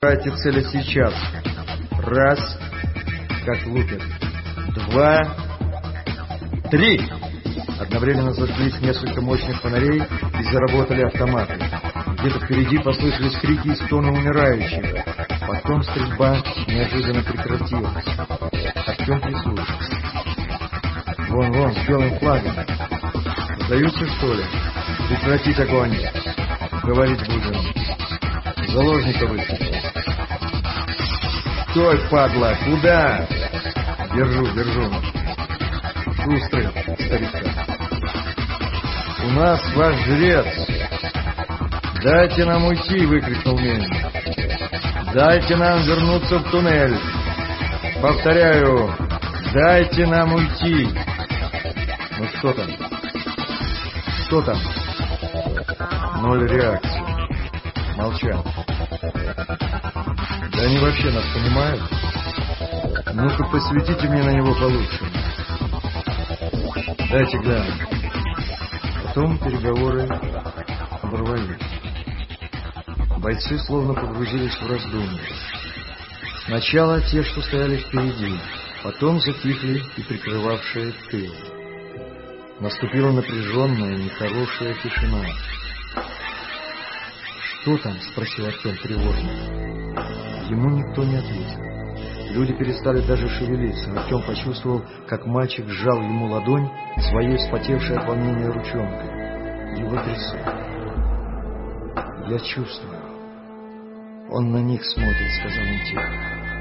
Выбирайте цели сейчас. Раз, как лупят. 2, 3. Одновременно зажглись несколько мощных фонарей и заработали автоматы. Где-то впереди послышались крики и стоны умирающих. Потом стрельба неожиданно прекратилась. Артем прислушался. Вон, с белым флагом. Сдаются, что ли? Прекратить огонь. Говорить будем. Заложника выслушал. Стой, падла, куда? Держу. Шустрый, старика. У нас ваш жрец. Дайте нам уйти, выкрикнул Мень. Дайте нам вернуться в туннель. Повторяю, дайте нам уйти. Ну что там? Ноль реакции. Молчат. Да они вообще нас понимают. Ну-ка посветите мне на него получше. Дайте глянуть. Потом переговоры оборвались. Бойцы словно погрузились в раздумья. Сначала те, что стояли впереди, потом затихли и прикрывавшие тыл. Наступила напряженная, нехорошая тишина. «Что там?» — спросил Артем тревожно. Ему никто не ответил. Люди перестали даже шевелиться. Артем почувствовал, как мальчик сжал ему ладонь своей вспотевшей от волнения ручонкой. Его трясет. «Я чувствую. Он на них смотрит», — сказал он тихо.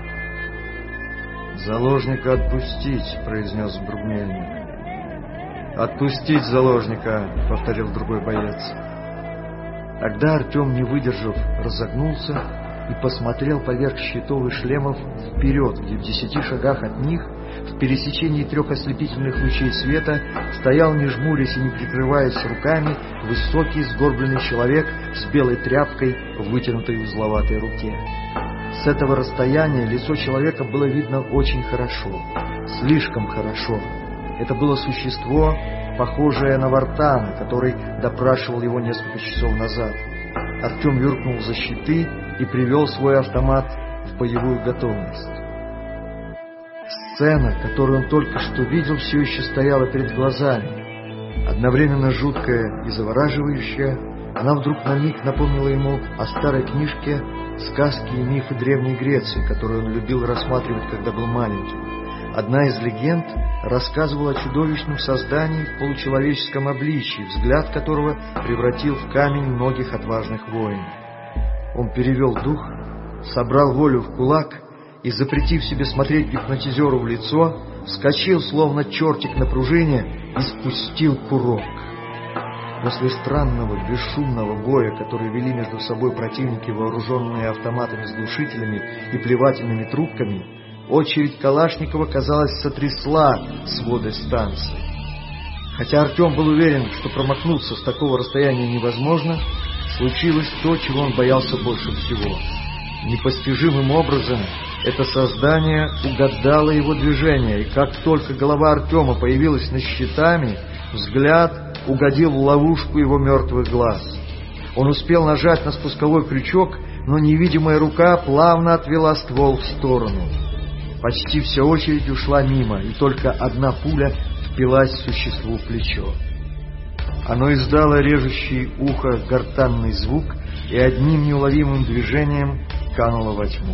«Заложника отпустить», — произнес Бругмельник. «Отпустить заложника», — повторил другой боец. Тогда Артем, не выдержав, разогнулся и посмотрел поверх щитов и шлемов вперед, где в 10 шагах от них, в пересечении 3 ослепительных лучей света, стоял, не жмурясь и не прикрываясь руками, высокий сгорбленный человек с белой тряпкой в вытянутой узловатой руке. С этого расстояния лицо человека было видно очень хорошо, слишком хорошо. Это было существо, похожее на Вартана, который допрашивал его несколько часов назад. Артем юркнул за щиты и привел свой автомат в боевую готовность. Сцена, которую он только что видел, все еще стояла перед глазами. Одновременно жуткая и завораживающая, она вдруг на миг напомнила ему о старой книжке «Сказки и мифы Древней Греции», которую он любил рассматривать, когда был маленьким. Одна из легенд рассказывала о чудовищном создании в получеловеческом обличии, взгляд которого превратил в камень многих отважных воинов. Он перевел дух, собрал волю в кулак и, запретив себе смотреть гипнотизеру в лицо, вскочил, словно чертик на пружине, и спустил курок. После странного, бесшумного боя, который вели между собой противники, вооруженные автоматами с глушителями и плевательными трубками, очередь Калашникова, казалось, сотрясла своды станции. Хотя Артем был уверен, что промахнуться с такого расстояния невозможно, случилось то, чего он боялся больше всего. Непостижимым образом это создание угадало его движение, и как только голова Артема появилась над щитами, взгляд угодил в ловушку его мертвых глаз. Он успел нажать на спусковой крючок, но невидимая рука плавно отвела ствол в сторону. Почти вся очередь ушла мимо, и только одна пуля впилась существу в плечо. Оно издало режущий ухо гортанный звук и одним неуловимым движением кануло во тьму.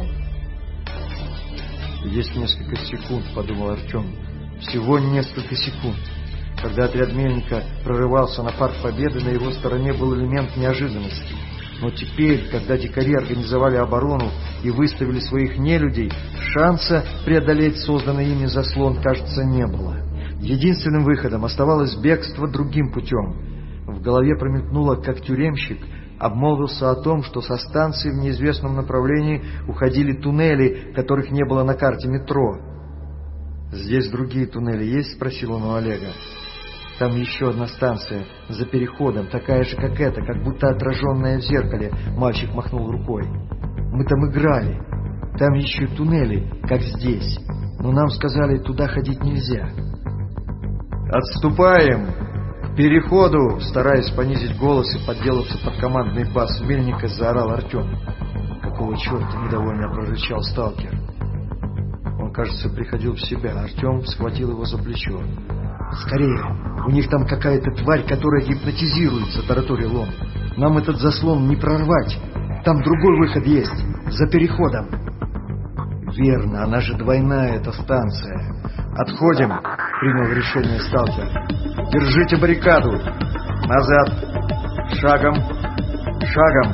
«Есть несколько секунд», — подумал Артем. «Всего несколько секунд». Когда отряд Мельника прорывался на Парк Победы, на его стороне был элемент неожиданности. Но теперь, когда дикари организовали оборону и выставили своих нелюдей, шанса преодолеть созданный ими заслон, кажется, не было. Единственным выходом оставалось бегство другим путем. В голове промелькнуло, как тюремщик обмолвился о том, что со станции в неизвестном направлении уходили туннели, которых не было на карте метро. «Здесь другие туннели есть?» — спросил он у Олега. «Там еще одна станция, за переходом, такая же, как эта, как будто отраженная в зеркале», — мальчик махнул рукой. «Мы там играли. Там еще туннели, как здесь. Но нам сказали, туда ходить нельзя». «Отступаем! К переходу!» — стараясь понизить голос и подделаться под командный бас Мельника, заорал Артем. «Какого черта?» — недовольно прорычал сталкер. Он, кажется, приходил в себя. Артем схватил его за плечо. «Скорее! У них там какая-то тварь, которая гипнотизирует», — затараторил он. «Нам этот заслон не прорвать. Там другой выход есть. За переходом». «Верно, она же двойная, эта станция. Отходим», — принял решение сталкер. «Держите баррикаду! Назад! Шагом! Шагом!»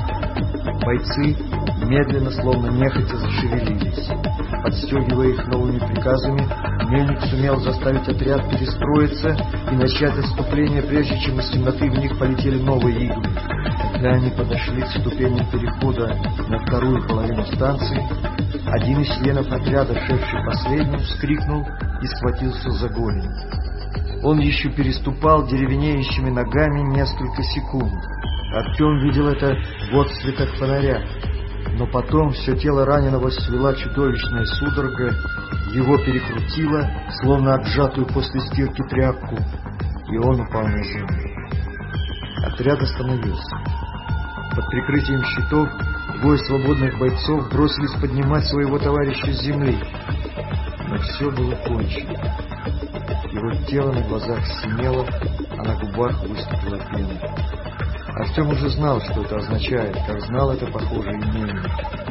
Бойцы медленно, словно нехотя, зашевелились. Подстегивая их новыми приказами, Мельник сумел заставить отряд перестроиться и начать отступление, прежде чем из темноты в них полетели новые иглы. Когда они подошли к ступеням перехода на вторую половину станции, один из членов отряда, шедший последним, вскрикнул и схватился за голень. Он еще переступал деревенеющими ногами несколько секунд. Артем видел это в отсветах фонаря. Но потом все тело раненого свела чудовищная судорога, его перекрутило, словно отжатую после стирки тряпку, и он упал на землю. Отряд остановился. Под прикрытием щитов двое свободных бойцов бросились поднимать своего товарища с земли. Но все было кончено. Его тело на глазах синело, а на губах выступила пена. Артем уже знал, что это означает, как знал это, похоже, и Мельник.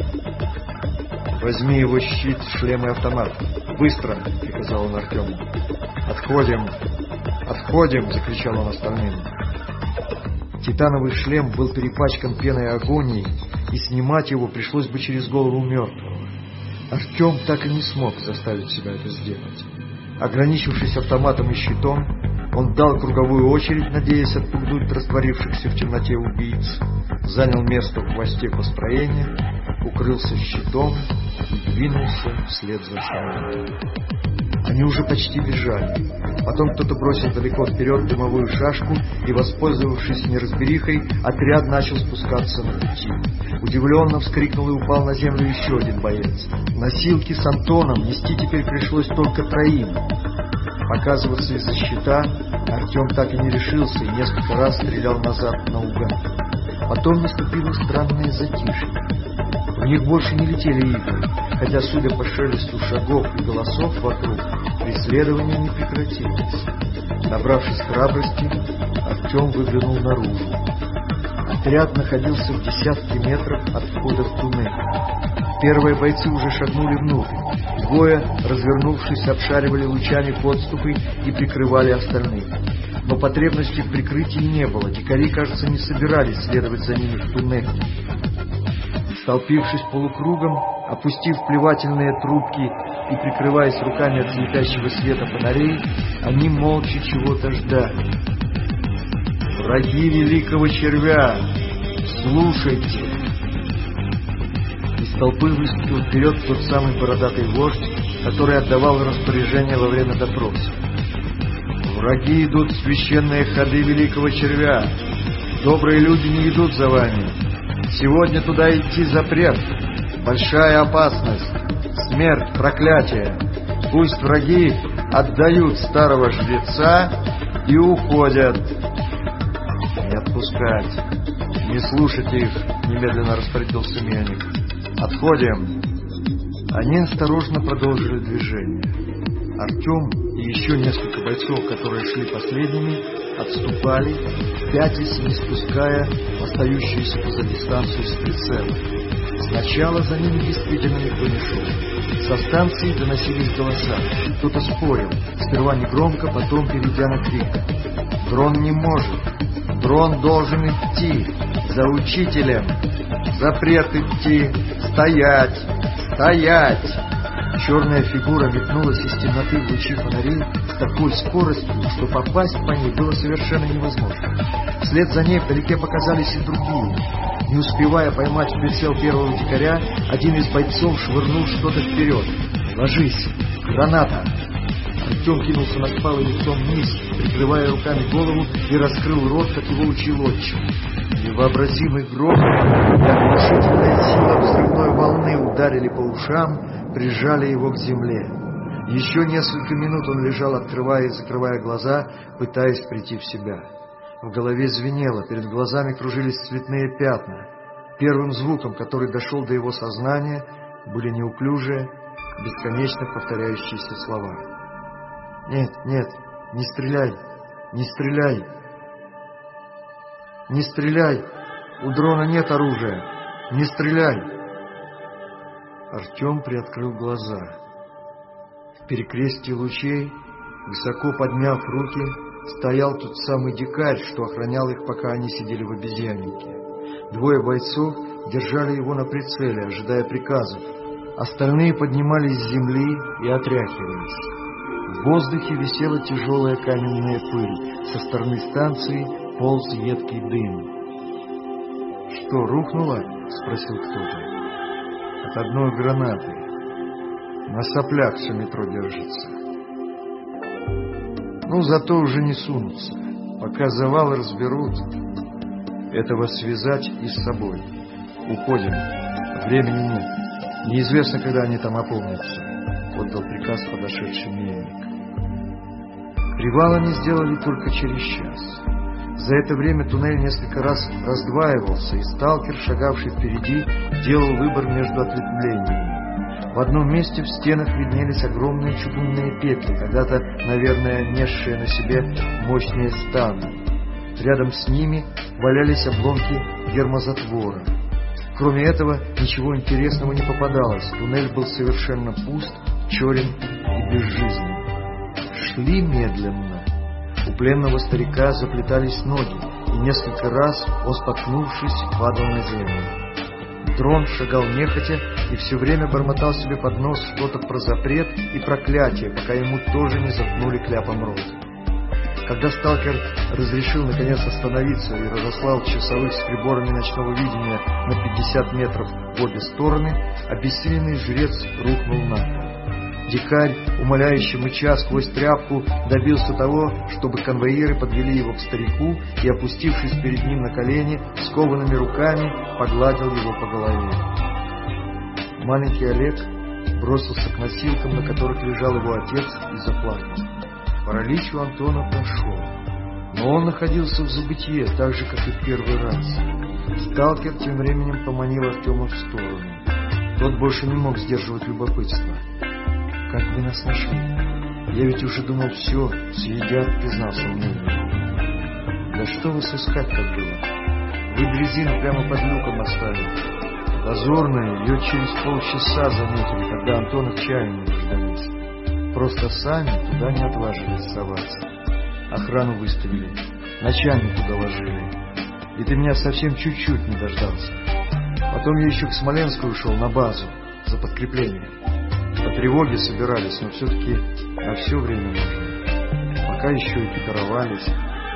«Возьми его щит, шлем и автомат. Быстро!» — приказал он Артему. «Отходим! Отходим!» — закричал он остальным. Титановый шлем был перепачкан пеной агонии, и снимать его пришлось бы через голову мертвого. Артем так и не смог заставить себя это сделать. Ограничившись автоматом и щитом, он дал круговую очередь, надеясь отпугнуть растворившихся в темноте убийц, занял место в хвосте построения, укрылся щитом и двинулся вслед за солдатами. Они уже почти бежали. Потом кто-то бросил далеко вперед дымовую шашку, и, воспользовавшись неразберихой, отряд начал спускаться на пути. Удивленно вскрикнул и упал на землю еще один боец. Носилки с Антоном нести теперь пришлось только троим. Показываться из-за щита Артем так и не решился и несколько раз стрелял назад наугад. Потом наступило странное затишье. В них больше не летели иглы, хотя, судя по шелесту шагов и голосов вокруг, преследование не прекратилось. Набравшись храбрости, Артем выглянул наружу. Отряд находился в десятке метров от входа в туннель. Первые бойцы уже шагнули внутрь. Двое, развернувшись, обшаривали лучами подступы и прикрывали остальных. Но потребности в прикрытии не было. Дикари, кажется, не собирались следовать за ними в туннель. Столпившись полукругом, опустив плевательные трубки и прикрываясь руками от слепящего света фонарей, они молча чего-то ждали. «Враги великого червя! Слушайте!» Из толпы выступил вперед тот самый бородатый вождь, который отдавал распоряжение во время допроса. «Враги идут в священные ходы великого червя. Добрые люди не идут за вами. Сегодня туда идти запрет. Большая опасность. Смерть, проклятие. Пусть враги отдают старого жреца и уходят». «Не отпускать. Не слушайте их», — немедленно распорядился Мельник. «Отходим». Они осторожно продолжили движение. Артем и еще несколько бойцов, которые шли последними, отступали, пятясь, не спуская остающуюся позади станцию с прицела. Сначала за ними действительно никто не шел. Со станции доносились голоса. Кто-то спорил, сперва негромко, потом перейдя на крик. «Дрон не может! Дрон должен идти! За учителем! Запрет идти! Стоять! Стоять!» Черная фигура метнулась из темноты в лучи фонарей с такой скоростью, что попасть по ней было совершенно невозможно. Вслед за ней вдалеке показались и другие. Не успевая поймать в прицел первого дикаря, один из бойцов швырнул что-то вперед. «Ложись! Граната!» Артем кинулся на спалый лицом вниз, прикрывая руками голову, и раскрыл рот, как его учил отчим. Невообразимый грохот и оглушительная сила взрывной волны ударили по ушам, прижали его к земле. Еще несколько минут он лежал, открывая и закрывая глаза, пытаясь прийти в себя. В голове звенело, перед глазами кружились цветные пятна. Первым звуком, который дошел до его сознания, были неуклюжие, бесконечно повторяющиеся слова. «Нет, нет, не стреляй, не стреляй, не стреляй, у дрона нет оружия, не стреляй!» Артем приоткрыл глаза. В перекрестии лучей, высоко подняв руки, стоял тот самый дикарь, что охранял их, пока они сидели в обезьяннике. Двое бойцов держали его на прицеле, ожидая приказов. Остальные поднимались с земли и отряхивались. В воздухе висела тяжелая каменная пыль. Со стороны станции полз едкий дым. «Что, рухнуло?» — спросил кто-то. «От одной гранаты. На соплях все метро держится. Ну, зато уже не сунутся. Пока завалы разберут, этого связать и с собой. Уходим. Времени нет. Неизвестно, когда они там опомнятся», — отдал приказ подошедший мельник. Привал они сделали только через час. За это время туннель несколько раз раздваивался, и сталкер, шагавший впереди, делал выбор между ответвлениями. В одном месте в стенах виднелись огромные чугунные петли, когда-то, наверное, несшие на себе мощные станы. Рядом с ними валялись обломки гермозатвора. Кроме этого, ничего интересного не попадалось. Туннель был совершенно пуст, черен и безжизненен. Шли медленно. У пленного старика заплетались ноги, и несколько раз он, споткнувшись, падал на землю. Дрон шагал нехотя и все время бормотал себе под нос что-то про запрет и проклятие, пока ему тоже не заткнули кляпом рот. Когда сталкер разрешил наконец остановиться и разослал часовых с приборами ночного видения на 50 метров в обе стороны, обессиленный жрец рухнул на пол. Дикарь, умоляюще мыча сквозь тряпку, добился того, чтобы конвоиры подвели его к старику и, опустившись перед ним на колени, скованными руками погладил его по голове. Маленький Олег бросился к носилкам, на которых лежал его отец, и заплакал. Паралич у Антона прошел, но он находился в забытье, так же, как и в первый раз. Сталкер тем временем поманил Артема в сторону. Тот больше не мог сдерживать любопытство. «Как вы нас нашли? Я ведь уже думал, все, съедят», — признался он мне. «Да что вас искать так было? Вы дрезину прямо под люком оставили. Дозорные ее через полчаса заметили, когда Антон их чаем не дождались. Просто сами туда не отважились соваться. Охрану выставили, начальнику доложили. И ты меня совсем чуть-чуть не дождался. Потом я еще к Смоленску ушел на базу за подкрепление. По тревоге собирались, но все-таки на все время нужно. Пока еще экипировались.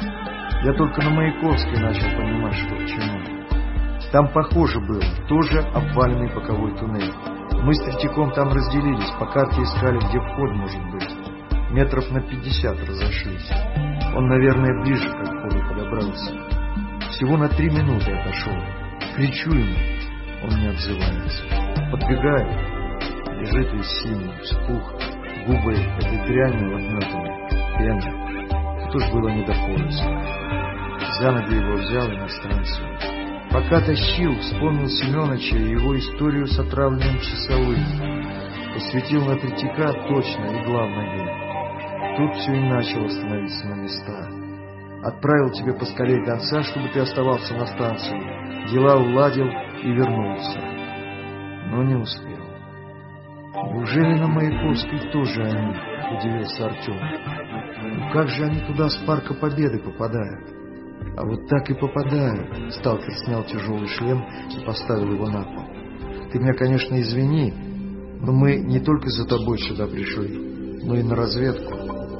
Я только на Маяковской начал понимать, что к чему. Там похоже было, тоже обваленный боковой туннель. Мы с Третьяком там разделились, по карте искали, где вход может быть. Метров на 50 разошлись. Он, наверное, ближе к входу подобрался. Всего на 3 минуты отошел. Кричу ему, он не отзывается. Подбегаю. Лежит весь синий, вспух, губы этой дрянью обметаны, пена. Тут уж было не до поиска. За ноги его взял и на станцию. Пока тащил, вспомнил Семеновича и его историю с отравленным часовым. Посветил на Третьяка точно и главное. Тут все и начало становиться на места. Отправил тебе поскорей гонца, чтобы ты оставался на станции. Дела уладил и вернулся. Но не успел. «Неужели на Маяковской тоже они?» — удивился Артем. «Ну как же они туда с Парка Победы попадают?» «А вот так и попадают». Сталкер снял тяжелый шлем и поставил его на пол. «Ты меня, конечно, извини, но мы не только за тобой сюда пришли, но и на разведку.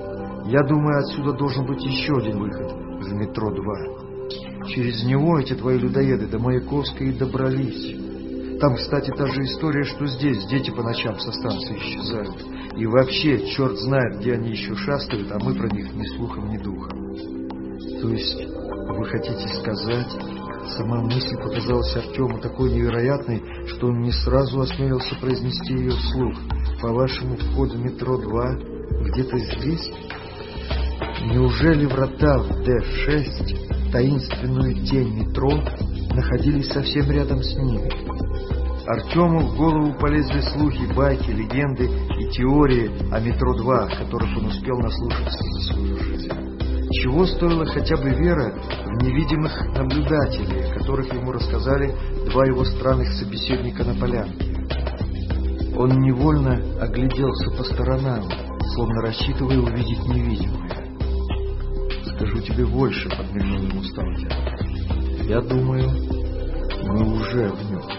Я думаю, отсюда должен быть еще один выход в метро 2. Через него эти твои людоеды до Маяковской и добрались». Там, кстати, та же история, что здесь. Дети по ночам со станции исчезают. И вообще, черт знает, где они еще шастают, а мы про них ни слухом, ни духом. То есть, вы хотите сказать... Сама мысль показалась Артему такой невероятной, что он не сразу осмелился произнести ее вслух. По-вашему, вход в метро 2 где-то здесь? Неужели врата в Д6 таинственную тень метро, находились совсем рядом с ними. Артему в голову полезли слухи, байки, легенды и теории о метро-2, которых он успел наслушаться за свою жизнь. Чего стоила хотя бы вера в невидимых наблюдателей, о которых ему рассказали два его странных собеседника на полянке. Он невольно огляделся по сторонам, словно рассчитывая увидеть невидимое. «Скажу тебе больше», — подмигнул ему сталкер. «Я думаю, мы уже в нем».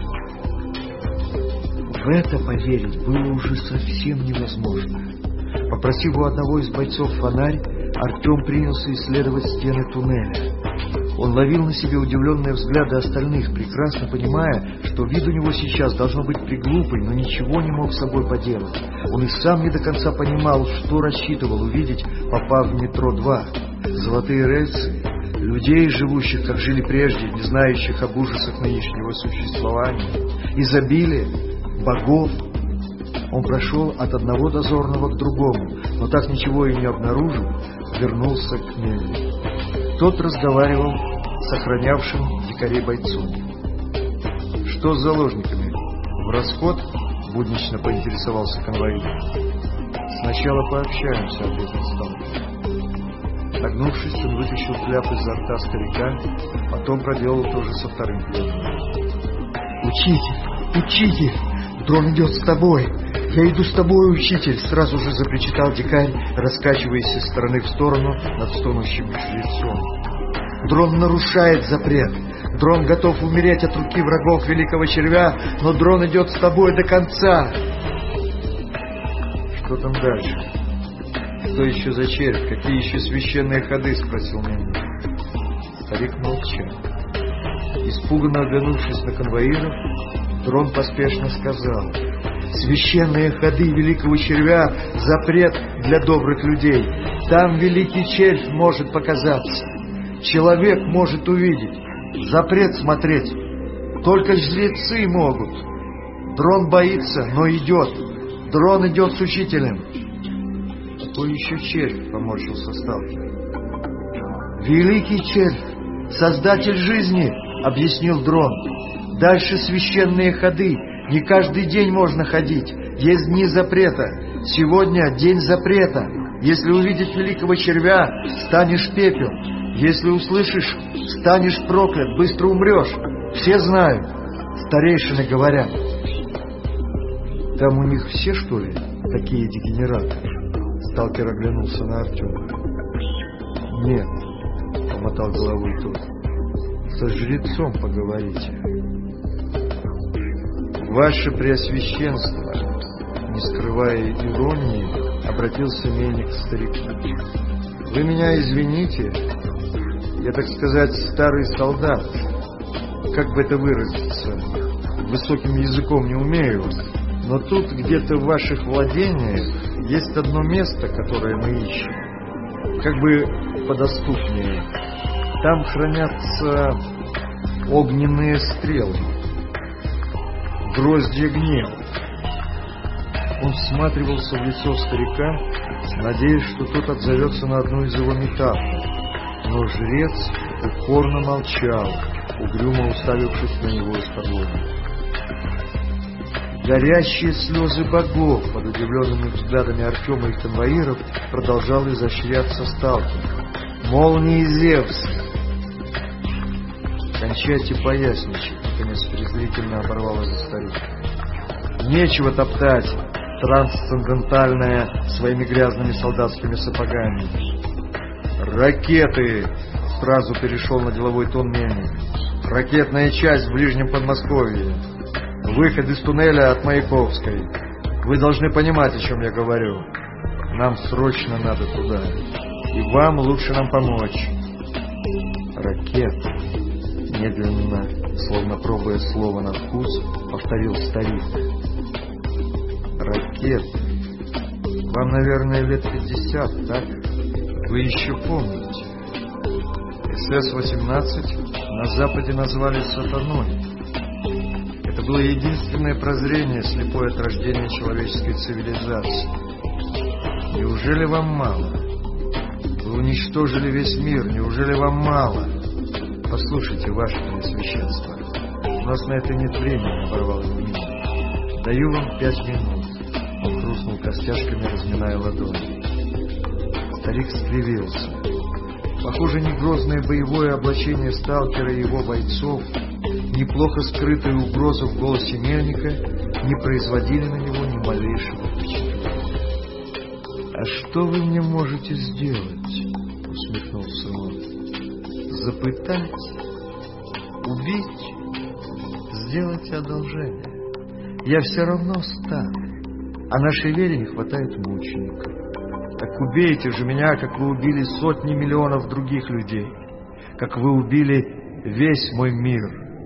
В это поверить было уже совсем невозможно. Попросив у одного из бойцов фонарь, Артем принялся исследовать стены туннеля. Он ловил на себе удивленные взгляды остальных, прекрасно понимая, что вид у него сейчас должно быть приглупый, но ничего не мог с собой поделать. Он и сам не до конца понимал, что рассчитывал увидеть, попав в метро-2. Золотые рельсы, людей, живущих, как жили прежде, не знающих об ужасах нынешнего существования, изобилие, богов. Он прошел от одного дозорного к другому, но так ничего и не обнаружив, вернулся к Нелли. Тот разговаривал с охранявшим дикарей бойцом. «Что с заложниками? В расход?» — буднично поинтересовался конвоир. «Сначала пообщаемся», — ответил сталкер. Нагнувшись, он вытащил кляп изо рта старика, потом проделал то же со вторым пленным. «Учитель! Учитель! Дрон идет с тобой! Я иду с тобой, учитель!» — сразу же запричитал дикарь, раскачиваясь из стороны в сторону над стонущим жрецом. «Дрон нарушает запрет! Дрон готов умереть от руки врагов великого червя, но дрон идет с тобой до конца!» «Что там дальше? Что еще за червь? Какие еще священные ходы?» — спросил меня. Старик молчал. Испуганно оглянувшись на конвоиров, Дрон поспешно сказал: «Священные ходы великого червя — запрет для добрых людей. Там великий червь может показаться. Человек может увидеть. Запрет смотреть. Только жрецы могут. Дрон боится, но идет. Дрон идет с учителем». «Какой еще червь?» — поморщился сталкер. «Великий червь, создатель жизни», — объяснил Дрон. «Дальше священные ходы. Не каждый день можно ходить. Есть дни запрета. Сегодня день запрета. Если увидеть великого червя, станешь пепел. Если услышишь, станешь проклят, быстро умрешь. Все знают. Старейшины говорят». «Там у них все, что ли, такие дегенераты?» Сталкер оглянулся на Артема. «Нет», — помотал головой тот. «Со жрецом поговорите». «Ваше Преосвященство», — не скрывая иронии, обратился мельник к старику. «Вы меня извините, я, так сказать, старый солдат. Как бы это выразиться, высоким языком не умею, но тут где-то в ваших владениях есть одно место, которое мы ищем, как бы подоступнее. Там хранятся огненные стрелы, гроздья гнева». Он всматривался в лицо старика, надеясь, что тот отзовется на одну из его метафор. Но жрец упорно молчал, угрюмо уставившись на него из-под лоба. Горящие слезы богов под удивленными взглядами Артема и конвоиров продолжал изощряться сталкер. «Молнии Зевса!» «Кончайте поясничать», — наконец презрительно оборвал его старик. «Нечего топтать трансцендентальное своими грязными солдатскими сапогами». «Ракеты!» — сразу перешел на деловой тон мельник. «Ракетная часть в Ближнем Подмосковье. Выход из туннеля от Маяковской. Вы должны понимать, о чем я говорю. Нам срочно надо туда. И вам лучше нам помочь». «Ракет», — медленно, словно пробуя слово на вкус, повторил старик. «Ракет. Вам, наверное, лет 50, так? Вы еще помните. СС-18 на Западе назвали сатаной. Это было единственное прозрение, слепое от рождения человеческой цивилизации. Неужели вам мало? Вы Вы уничтожили весь мир, неужели вам мало? Послушайте, ваше Преосвященство, у нас на это нет времени, оборвал его Мин. Даю вам 5 минут. Он хрустнул костяшками, разминая ладони. Старик скривился. Похоже, ни грозное боевое облачение сталкера и его бойцов, ни плохо скрытая угроза в голосе Мельника не производили на него ни малейшего впечатления. «А что вы мне можете сделать?» — усмехнулся он. «Запытать? Убить? Сделайте одолжение. Я все равно стар, а нашей вере не хватает мучеников. Так убейте же меня, как вы убили сотни миллионов других людей, как вы убили весь мой мир,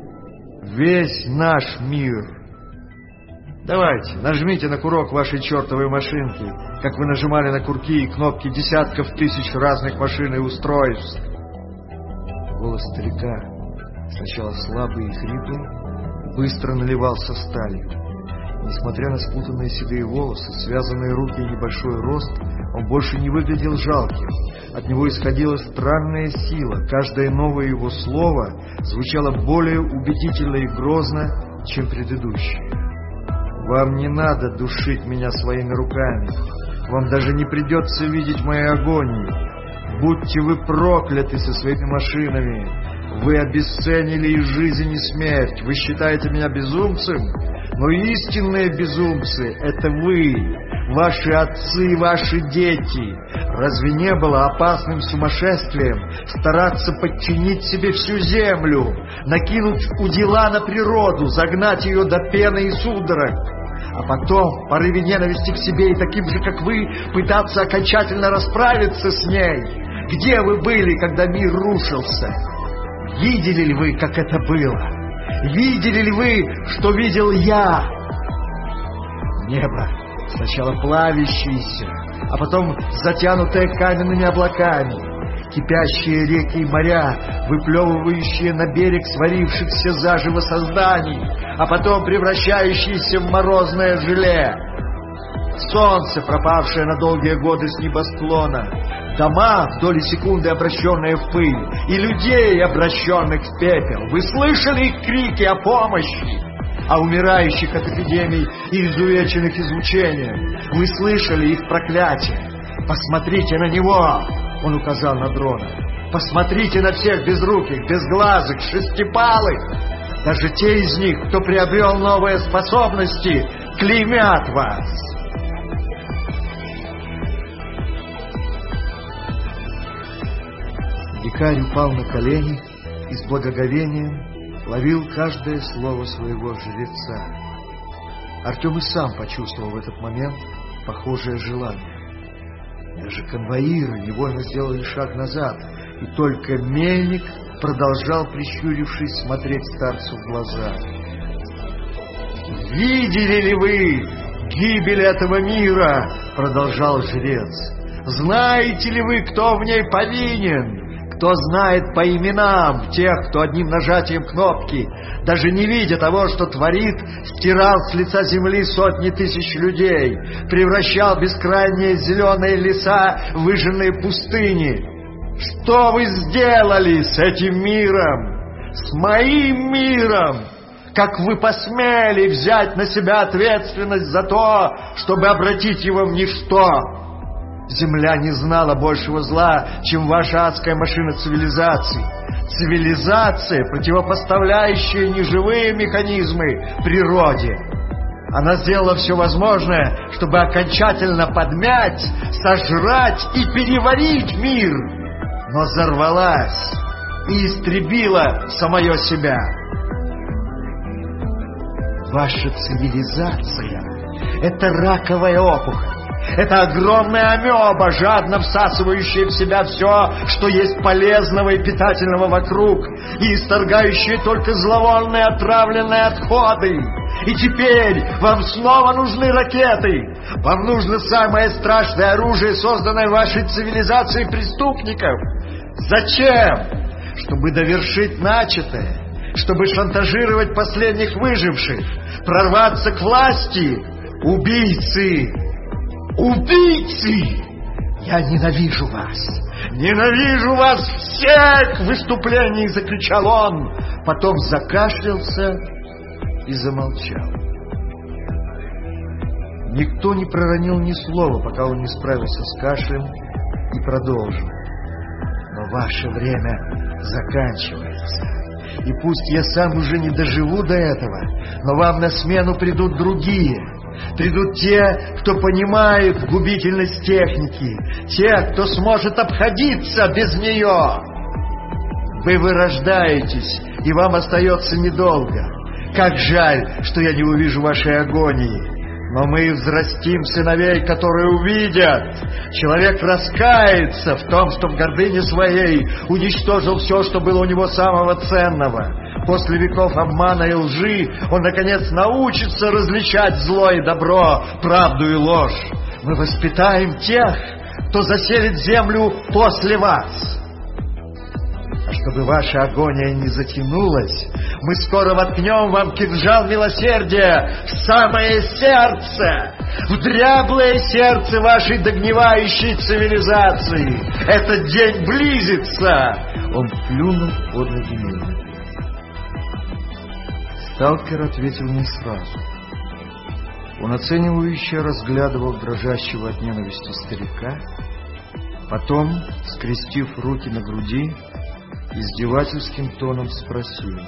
весь наш мир. Давайте, нажмите на курок вашей чертовой машинки, как вы нажимали на курки и кнопки десятков тысяч разных машин и устройств». Голос старика, сначала слабый и хриплый, быстро наливался сталью. Несмотря на спутанные седые волосы, связанные руки и небольшой рост, он больше не выглядел жалким. От него исходила странная сила. Каждое новое его слово звучало более убедительно и грозно, чем предыдущее. «Вам не надо душить меня своими руками. Вам даже не придется видеть моей агонии. Будьте вы прокляты со своими машинами. Вы обесценили и жизнь, и смерть. Вы считаете меня безумцем? Но истинные безумцы — это вы, ваши отцы и ваши дети. Разве не было опасным сумасшествием стараться подчинить себе всю землю, накинуть удила на природу, загнать ее до пены и судорог, а потом, в порыве ненависти к себе и таким же, как вы, пытаться окончательно расправиться с ней? Где вы были, когда мир рушился? Видели ли вы, как это было? Видели ли вы, что видел я? Небо, сначала плавящееся, а потом затянутое каменными облаками, кипящие реки и моря, выплевывающие на берег сварившихся заживо созданий, а потом превращающиеся в морозное желе. Солнце, пропавшее на долгие годы с небосклона, дома, в доли секунды обращенные в пыль, и людей, обращенных в пепел. Вы слышали их крики о помощи, о умирающих от эпидемий и изувеченных излучением? Вы слышали их проклятия? Посмотрите на него, он указал на дрона. Посмотрите на всех безруких, безглазых, шестипалых. Даже те из них, кто приобрел новые способности, клеймят вас. Дикарь упал на колени и с благоговением ловил каждое слово своего жреца. Артем и сам почувствовал в этот момент похожее желание. Даже конвоиры невольно сделали шаг назад, и только Мельник продолжал, прищурившись, смотреть старцу в глаза. «Видели ли вы гибель этого мира?» — продолжал жрец. «Знаете ли вы, кто в ней повинен? Кто знает по именам тех, кто одним нажатием кнопки, даже не видя того, что творит, стирал с лица земли сотни тысяч людей, превращал бескрайние зеленые леса в выжженные пустыни? Что вы сделали с этим миром? С моим миром? Как вы посмели взять на себя ответственность за то, чтобы обратить его в ничто? Земля не знала большего зла, чем ваша адская машина цивилизации. Цивилизация, противопоставляющая неживые механизмы природе. Она сделала все возможное, чтобы окончательно подмять, сожрать и переварить мир, но взорвалась и истребила самое себя. Ваша цивилизация — это раковая опухоль. Это огромная амеба, жадно всасывающая в себя все, что есть полезного и питательного вокруг, и исторгающая только зловонные отравленные отходы. И теперь вам снова нужны ракеты. Вам нужно самое страшное оружие, созданное вашей цивилизацией преступников. Зачем? Чтобы довершить начатое, чтобы шантажировать последних выживших, прорваться к власти. Убийцы! Убийцы! «Я ненавижу вас! Ненавижу вас всех!» — в выступлении закричал он. Потом закашлялся и замолчал. Никто не проронил ни слова, пока он не справился с кашлем и продолжил. «Но ваше время заканчивается. И пусть я сам уже не доживу до этого, но вам на смену придут другие. Придут те, кто понимает губительность техники, те, кто сможет обходиться без нее. Вы вырождаетесь, и вам остается недолго. Как жаль, что я не увижу вашей агонии. Но мы взрастим сыновей, которые увидят. Человек раскается в том, что в гордыне своей уничтожил все, что было у него самого ценного. После веков обмана и лжи он, наконец, научится различать зло и добро, правду и ложь. Мы воспитаем тех, кто заселит землю после вас. А чтобы ваша агония не затянулась, мы скоро воткнем вам кинжал милосердия в самое сердце, в дряблое сердце вашей догнивающей цивилизации. Этот день близится!» Он плюнул под ноги Мельнику. Сталкер ответил не сразу. Он оценивающе разглядывал дрожащего от ненависти старика, потом, скрестив руки на груди, издевательским тоном спросил: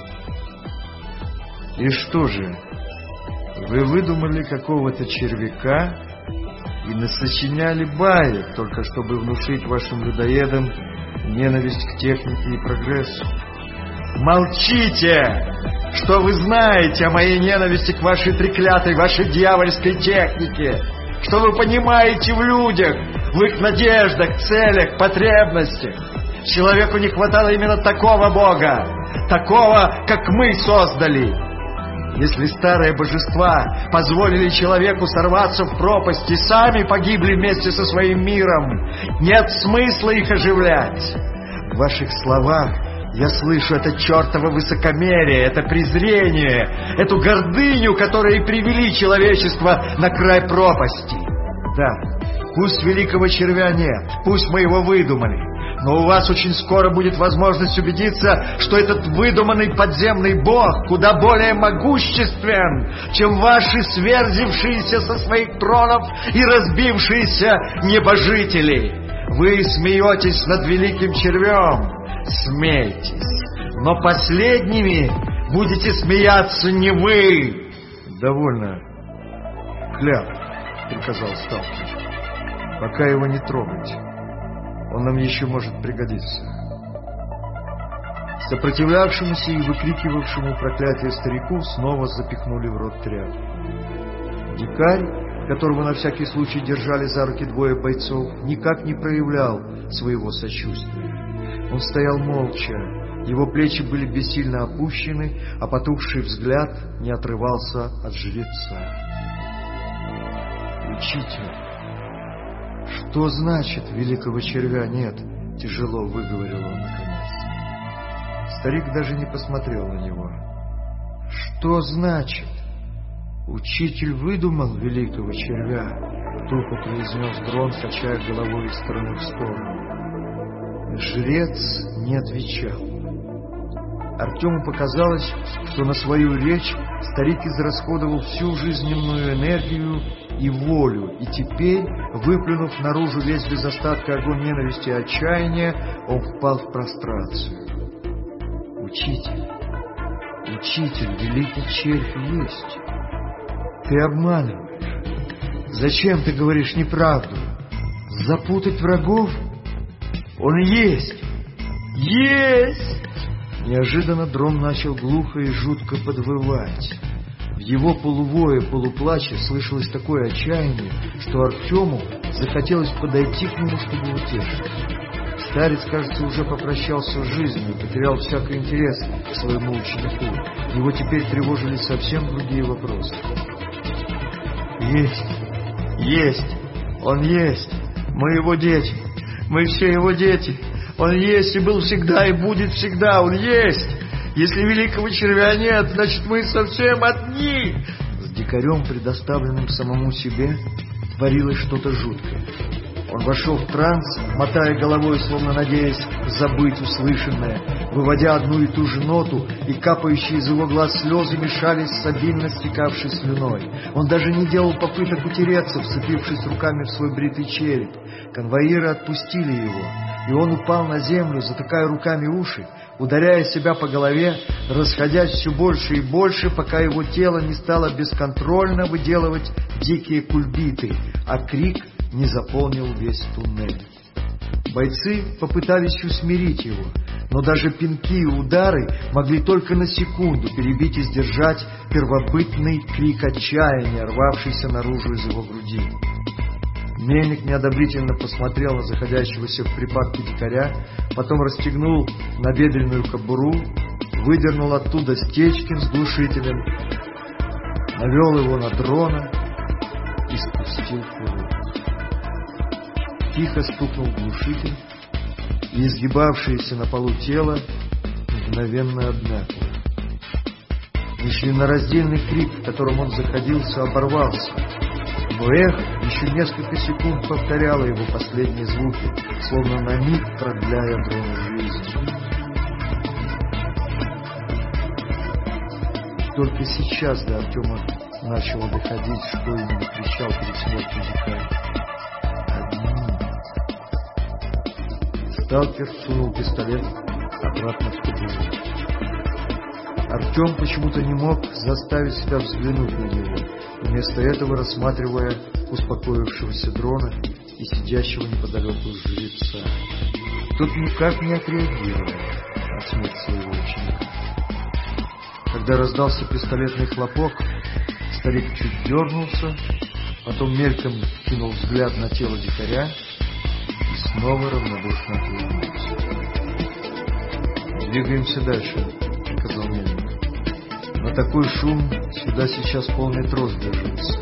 «И что же, вы выдумали какого-то червяка и насочиняли баек, только чтобы внушить вашим людоедам ненависть к технике и прогрессу? Молчите! Что вы знаете о моей ненависти к вашей треклятой, вашей дьявольской технике? Что вы понимаете в людях, в их надеждах, целях, потребностях? Человеку не хватало именно такого Бога, такого, как мы создали. Если старые божества позволили человеку сорваться в пропасть и сами погибли вместе со своим миром, нет смысла их оживлять. В ваших словах я слышу это чертово высокомерие, это презрение, эту гордыню, которые привели человечество на край пропасти. Да, пусть великого червя нет, пусть мы его выдумали, но у вас очень скоро будет возможность убедиться, что этот выдуманный подземный бог куда более могуществен, чем ваши сверзившиеся со своих тронов и разбившиеся небожители. Вы смеетесь над великим червем, смейтесь, но последними будете смеяться не вы. «Довольно, Кляп», — приказал сталкер. «Пока его не трогать. Он нам еще может пригодиться». Сопротивлявшемуся и выкрикивавшему проклятие старику снова запихнули в рот тряпку. Дикарь, которого на всякий случай держали за руки двое бойцов, никак не проявлял своего сочувствия. Он стоял молча, его плечи были бессильно опущены, а потухший взгляд не отрывался от жреца. «Учитель, что значит великого червя нет?» — тяжело выговорил он наконец. Старик даже не посмотрел на него. «Что значит? Учитель выдумал великого червя?» — тупо произнес дрон, качая головой из стороны в сторону. Жрец не отвечал. Артему показалось, что на свою речь старик израсходовал всю жизненную энергию и волю, и теперь, выплюнув наружу весь без остатка огонь ненависти и отчаяния, он впал в прострацию. Учитель, великий червь есть. Ты обманываешь. Зачем ты говоришь неправду? Запутать врагов? Он есть! Есть!» Неожиданно дрон начал глухо и жутко подвывать. В его полувое, полуплаче слышалось такое отчаяние, что Артему захотелось подойти к нему, чтобы утешить. Старец, кажется, уже попрощался с жизнью, потерял всякий интерес к своему ученику. Его теперь тревожили совсем другие вопросы. Есть! Он есть! Мы его дети! Мы все его дети! Он есть и был всегда, и будет всегда! Он есть! Если великого червя нет, значит, мы совсем одни!» С дикарем, предоставленным самому себе, творилось что-то жуткое. Он вошел в транс, мотая головой, словно надеясь забыть услышанное, выводя одну и ту же ноту, и капающие из его глаз слезы мешались с обильно стекавшей слюной. Он даже не делал попыток утереться, вцепившись руками в свой бритый череп. Конвоиры отпустили его, и он упал на землю, затыкая руками уши, ударяя себя по голове, расходясь все больше и больше, пока его тело не стало бесконтрольно выделывать дикие кульбиты, а крик не заполнил весь туннель. Бойцы попытались усмирить его, но даже пинки и удары могли только на секунду перебить и сдержать первобытный крик отчаяния, рвавшийся наружу из его груди. Мельник неодобрительно посмотрел на заходящегося в припадке дикаря, потом расстегнул набедренную кобуру, выдернул оттуда Стечкин с глушителем, навел его на дрона и спустил курок. Тихо стукнул глушитель, и изгибавшееся на полу тело мгновенно обмякло. Нечленораздельный крик, в котором он заходился, оборвался, но эхо еще несколько секунд повторяло его последние звуки, словно на миг продляя дрону жизни. Только сейчас до Артема начало доходить, что именно кричал перед смертью дикарь. Сталкер сунул пистолет обратно в кобуру. Артем почему-то не мог заставить себя взглянуть на него, вместо этого рассматривая успокоившегося дрона и сидящего неподалеку жреца. Тот никак не отреагировал на смерть своего ученика. Когда раздался пистолетный хлопок, старик чуть дернулся, потом мельком кинул взгляд на тело дикаря и снова равнодушно отвернулся. «Двигаемся дальше», — приказал мельник. «На такой шум сюда сейчас полметро сбежится».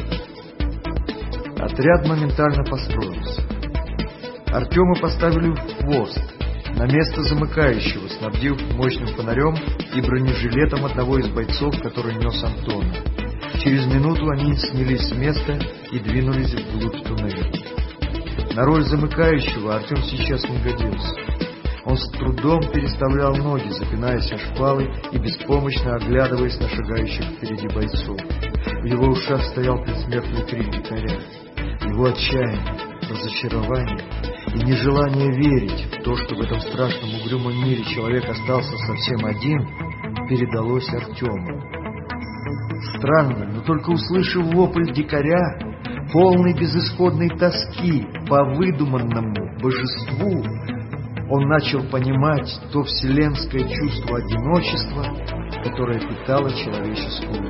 Отряд моментально построился. Артема поставили в хвост, на место замыкающего, снабдив мощным фонарем и бронежилетом одного из бойцов, который нес Антона. Через минуту они снялись с места и двинулись вглубь туннеля. На роль замыкающего Артем сейчас не годился. Он с трудом переставлял ноги, запинаясь о шпалы и беспомощно оглядываясь на шагающих впереди бойцов. В его ушах стоял предсмертный крик дикаря. Его отчаяние, разочарование и нежелание верить в то, что в этом страшном угрюмом мире человек остался совсем один, передалось Артему. Странно, но только услышав вопль дикаря, полный безысходной тоски по выдуманному божеству, он начал понимать то вселенское чувство одиночества, которое питало человеческую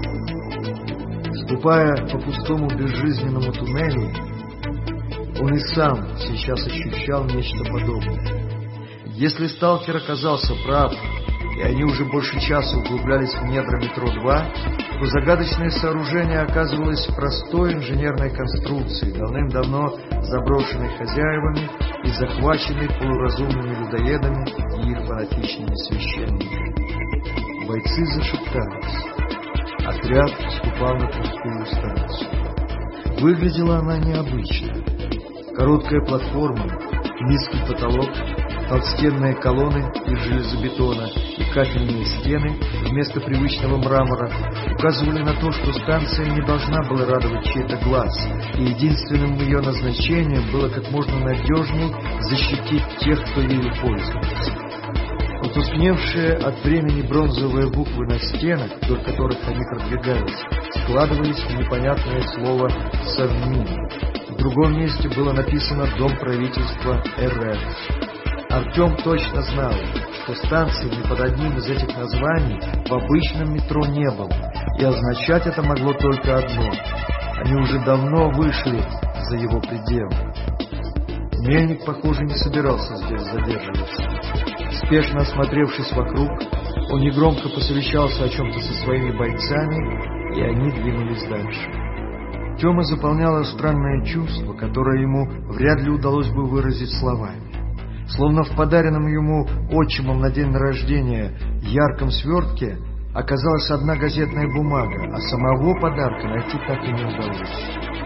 веру. Ступая по пустому безжизненному туннелю, он и сам сейчас ощущал нечто подобное. Если сталкер оказался прав, и они уже больше часа углублялись в недра метро-2, то загадочное сооружение оказывалось простой инженерной конструкцией, давным-давно заброшенной хозяевами и захваченной полуразумными людоедами и их фанатичными священниками. Бойцы зашептались. Отряд вступал на пустую станцию. Выглядела она необычно. Короткая платформа, низкий потолок, толстенные колонны из железобетона и кафельные стены вместо привычного мрамора указывали на то, что станция не должна была радовать чей-то глаз, и единственным ее назначением было как можно надежней защитить тех, кто ею пользуется. Потускневшие от времени бронзовые буквы на стенах, вдоль которых они продвигались, складывались в непонятное слово «Совмин». В другом месте было написано «Дом правительства РФ». Артем точно знал, что станции ни под одним из этих названий в обычном метро не было, и означать это могло только одно – они уже давно вышли за его пределы. Мельник, похоже, не собирался здесь задерживаться. Спешно осмотревшись вокруг, он негромко посовещался о чем-то со своими бойцами, и они двинулись дальше. Тёма заполняло странное чувство, которое ему вряд ли удалось бы выразить словами. Словно в подаренном ему отчимом на день рождения ярком свертке оказалась одна газетная бумага, а самого подарка найти так и не удалось.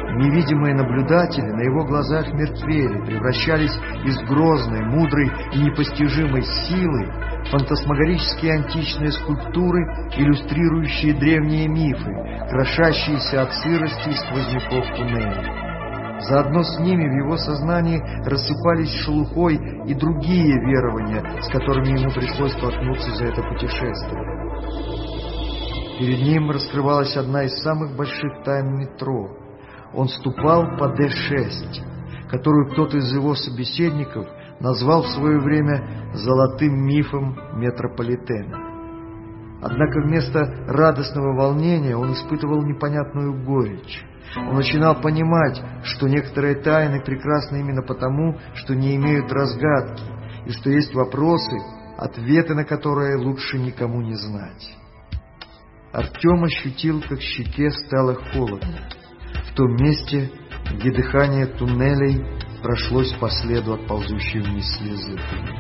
Невидимые наблюдатели на его глазах мертвели, превращались из грозной, мудрой и непостижимой силы в фантасмагорические античные скульптуры, иллюстрирующие древние мифы, крошащиеся от сырости и сквозняков туннелей. Заодно с ними в его сознании рассыпались шелухой и другие верования, с которыми ему пришлось столкнуться за это путешествие. Перед ним раскрывалась одна из самых больших тайн метро. Он ступал по Д-6, которую кто-то из его собеседников назвал в свое время «золотым мифом метрополитена». Однако вместо радостного волнения он испытывал непонятную горечь. Он начинал понимать, что некоторые тайны прекрасны именно потому, что не имеют разгадки, и что есть вопросы, ответы на которые лучше никому не знать. Артем ощутил, как щеке стало холодно, в том месте, где дыхание туннелей прошлось по следу от ползущей вниз слезы.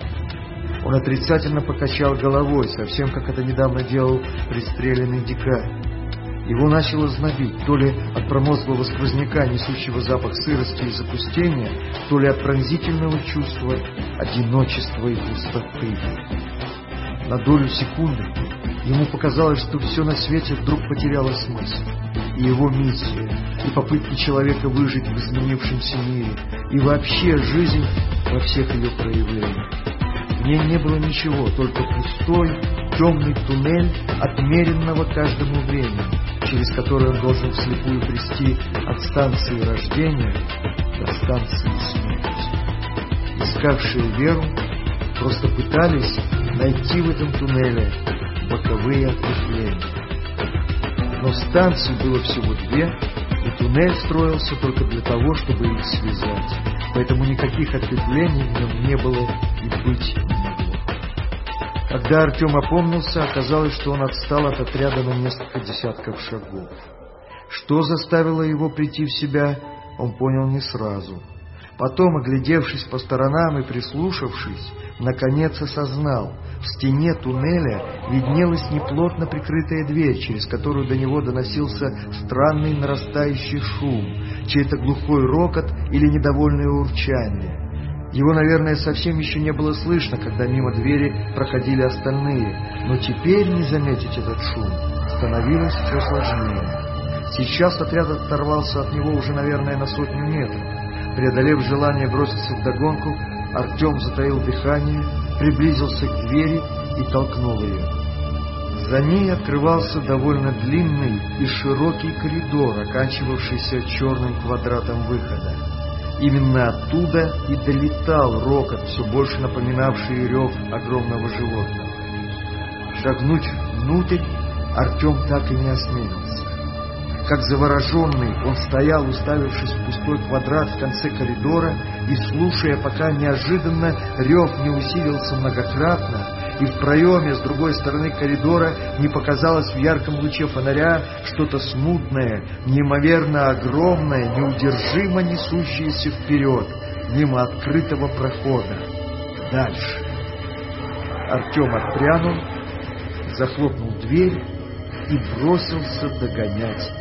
Он отрицательно покачал головой, совсем как это недавно делал пристреленный дикарь. Его начало знобить, то ли от промозглого сквозняка, несущего запах сырости и запустения, то ли от пронзительного чувства одиночества и пустоты. На долю секунды ему показалось, что все на свете вдруг потеряло смысл. И его миссия, и попытки человека выжить в изменившемся мире, и вообще жизнь во всех ее проявлениях. В ней не было ничего, только пустой, темный туннель отмеренного каждому времени, через который он должен вслепую брести от станции рождения до станции смерти. Искавшие веру просто пытались найти в этом туннеле боковые ответвления. Но станций было всего две, и туннель строился только для того, чтобы их связать. Поэтому никаких ответвлений в нем не было и быть не могло. Когда Артем опомнился, оказалось, что он отстал от отряда на несколько десятков шагов. Что заставило его прийти в себя, он понял не сразу. Потом, оглядевшись по сторонам и прислушавшись, наконец осознал: в стене туннеля виднелась неплотно прикрытая дверь, через которую до него доносился странный нарастающий шум, чей-то глухой рокот или недовольное урчание. Его, наверное, совсем еще не было слышно, когда мимо двери проходили остальные, но теперь не заметить этот шум становилось все сложнее. Сейчас отряд оторвался от него уже, наверное, на 100 метров. Преодолев желание броситься вдогонку, Артем затаил дыхание, приблизился к двери и толкнул ее. За ней открывался довольно длинный и широкий коридор, оканчивавшийся черным квадратом выхода. Именно оттуда и долетал рокот, все больше напоминавший рев огромного животного. Шагнуть внутрь Артем так и не осмелился. Как завороженный, он стоял, уставившись в пустой квадрат в конце коридора и слушая, пока неожиданно рев не усилился многократно, и в проеме с другой стороны коридора не показалось в ярком луче фонаря что-то смутное, неимоверно огромное, неудержимо несущееся вперед, мимо открытого прохода. Дальше. Артем отпрянул, захлопнул дверь и бросился догонять